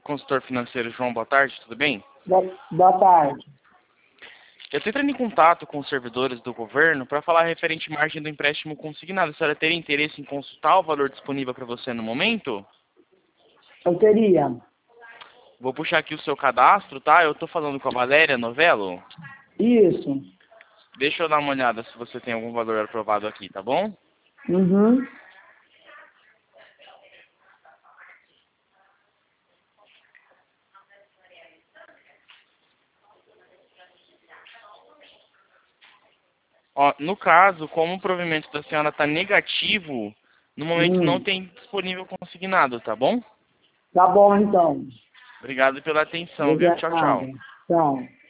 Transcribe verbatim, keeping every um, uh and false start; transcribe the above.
consultor financeiro João, boa tarde, tudo bem? Boa, boa tarde. Eu estou entrando em contato com os servidores do governo para falar referente à margem do empréstimo consignado. A senhora teria interesse em consultar o valor disponível para você no momento? Eu teria. Vou puxar aqui o seu cadastro, tá? Eu estou falando com a Valéria Novello. Isso. Deixa eu dar uma olhada se você tem algum valor aprovado aqui, tá bom? Uhum. Ó, no caso, como o provimento da senhora está negativo, no momento não Hum. tem disponível consignado, tá bom? Tá bom, então. Obrigado pela atenção, viu? Tchau, Obrigado. tchau. Tchau.